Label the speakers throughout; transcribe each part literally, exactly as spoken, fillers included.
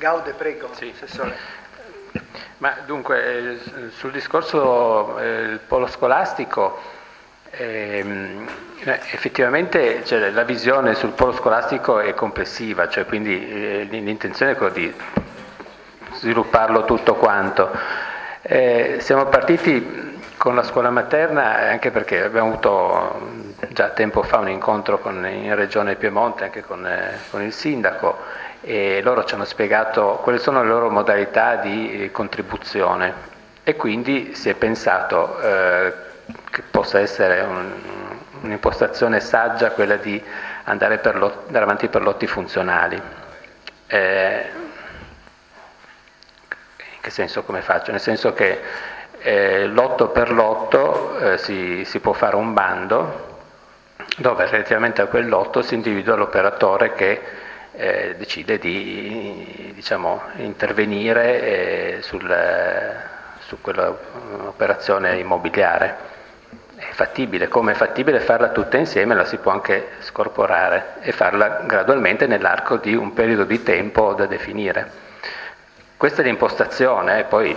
Speaker 1: Gaude, prego,
Speaker 2: sì.
Speaker 1: Assessore.
Speaker 2: Ma dunque, eh, sul discorso del eh, polo scolastico, ehm, effettivamente cioè, la visione sul polo scolastico è complessiva, cioè, quindi eh, l'intenzione è quella di svilupparlo tutto quanto. Eh, siamo partiti con la scuola materna anche perché abbiamo avuto già tempo fa un incontro con, in Regione Piemonte anche con, eh, con il sindaco, e loro ci hanno spiegato quali sono le loro modalità di contribuzione e quindi si è pensato eh, che possa essere un, un'impostazione saggia quella di andare, per lot, andare avanti per lotti funzionali. Eh, in che senso, come faccio? Nel senso che eh, lotto per lotto eh, si, si può fare un bando dove relativamente a quel lotto si individua l'operatore che eh, decide di diciamo, intervenire eh, sul, su quell'operazione immobiliare. È fattibile, come è fattibile farla tutta insieme, la si può anche scorporare e farla gradualmente nell'arco di un periodo di tempo da definire. Questa è l'impostazione, e poi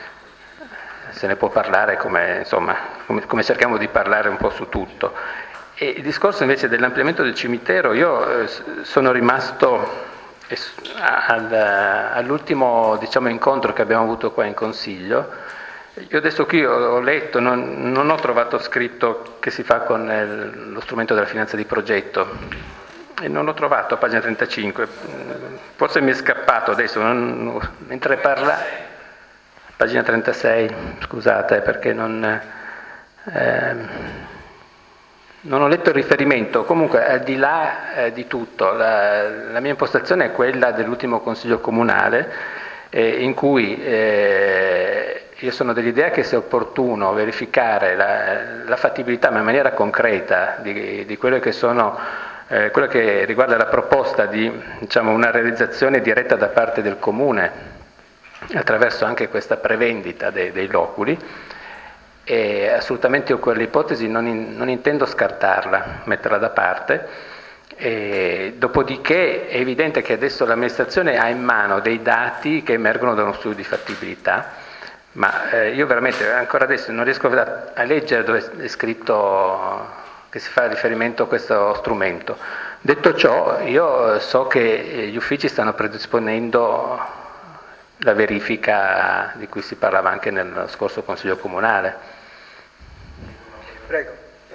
Speaker 2: se ne può parlare come, insomma, come, come cerchiamo di parlare un po' su tutto. E il discorso invece dell'ampliamento del cimitero, io eh, sono rimasto al, all'ultimo diciamo, incontro che abbiamo avuto qua in Consiglio. Io adesso qui ho, ho letto, non, non ho trovato scritto che si fa con il, lo strumento della finanza di progetto, e non l'ho trovato a pagina trentacinque, forse mi è scappato adesso, non, mentre parla, pagina trentasei, scusate perché non... Eh, Non ho letto il riferimento, comunque al di là eh, di tutto, la, la mia impostazione è quella dell'ultimo Consiglio Comunale, eh, in cui eh, io sono dell'idea che sia opportuno verificare la, la fattibilità, ma in maniera concreta, di, di quello che sono, eh, quello che riguarda la proposta di diciamo, una realizzazione diretta da parte del Comune, attraverso anche questa prevendita dei, dei loculi. E assolutamente io quell'ipotesi non, in, non intendo scartarla, metterla da parte. E dopodiché è evidente che adesso l'amministrazione ha in mano dei dati che emergono da uno studio di fattibilità, ma eh, io veramente ancora adesso non riesco a, a leggere dove è scritto che si fa riferimento a questo strumento. Detto ciò, io so che gli uffici stanno predisponendo la verifica di cui si parlava anche nel scorso Consiglio Comunale.
Speaker 1: Prego.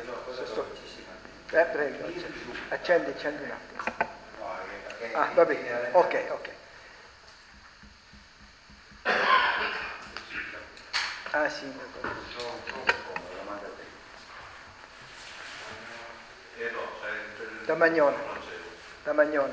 Speaker 1: Eh, prego, accendi, accendi un attimo. Ah, va bene, ok, ok. Ah, sì. Damagnone. Damagnone.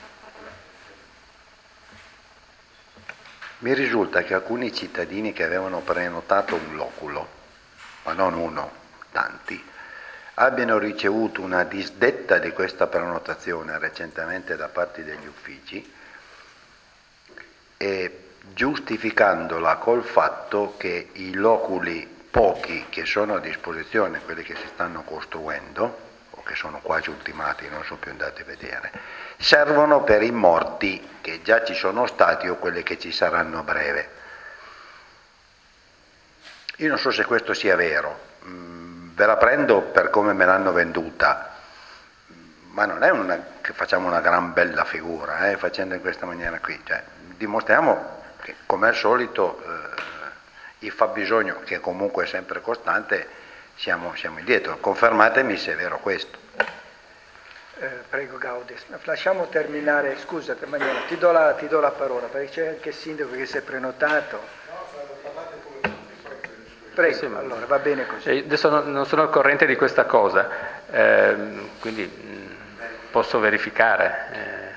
Speaker 3: Mi risulta che alcuni cittadini che avevano prenotato un loculo, ma non uno, tanti, abbiano ricevuto una disdetta di questa prenotazione recentemente da parte degli uffici, e giustificandola col fatto che i loculi pochi che sono a disposizione, quelli che si stanno costruendo, o che sono quasi ultimati, non sono più andati a vedere, servono per i morti che già ci sono stati o quelli che ci saranno a breve. Io non so se questo sia vero, ve la prendo per come me l'hanno venduta, ma non è una, che facciamo una gran bella figura eh, facendo in questa maniera qui, cioè, dimostriamo che come al solito eh, il fabbisogno, che comunque è sempre costante, siamo, siamo indietro. Confermatemi se è vero questo.
Speaker 1: Eh, prego Gaudes, lasciamo terminare, scusate Magnolo, ti do la, ti do la parola perché c'è anche il sindaco che si è prenotato. Prego, sì, allora va bene così.
Speaker 2: Adesso non, non sono al corrente di questa cosa, eh, quindi mh, posso verificare. Eh.